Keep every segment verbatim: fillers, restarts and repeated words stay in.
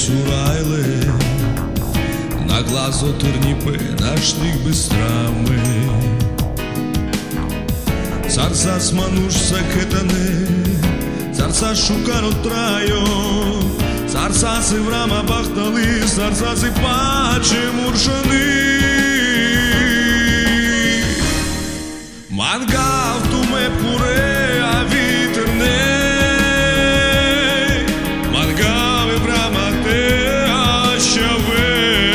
surajle, na glas otërnipe, na shtik bëstrame. Carsa s'manush se këtëne, carsa shukano trajo, carsa si vrama bahtali, carsa si pace murshani. Man gaftu me pure a vitërne, man gave vrama te ashave,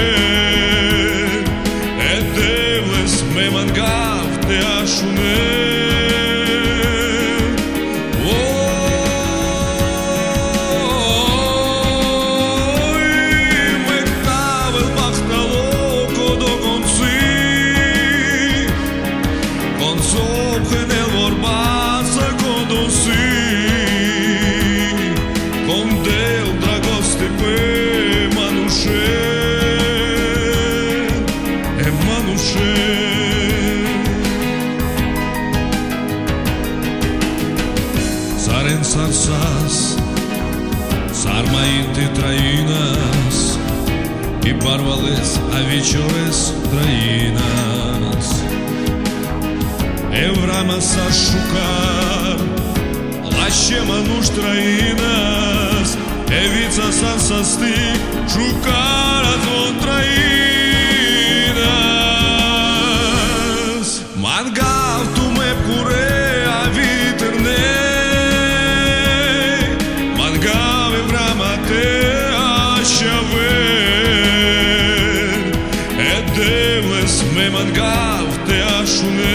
e devles me man gafte ashune. Saren sarsas, sarma inti trainas, i barvales avicioves trainas. Evrama sa shukar, lashe manush trainas, evica sa sasti, shukar atvon trainas. Man gaftu me pure a vitërne, e devles me man gafte ashune.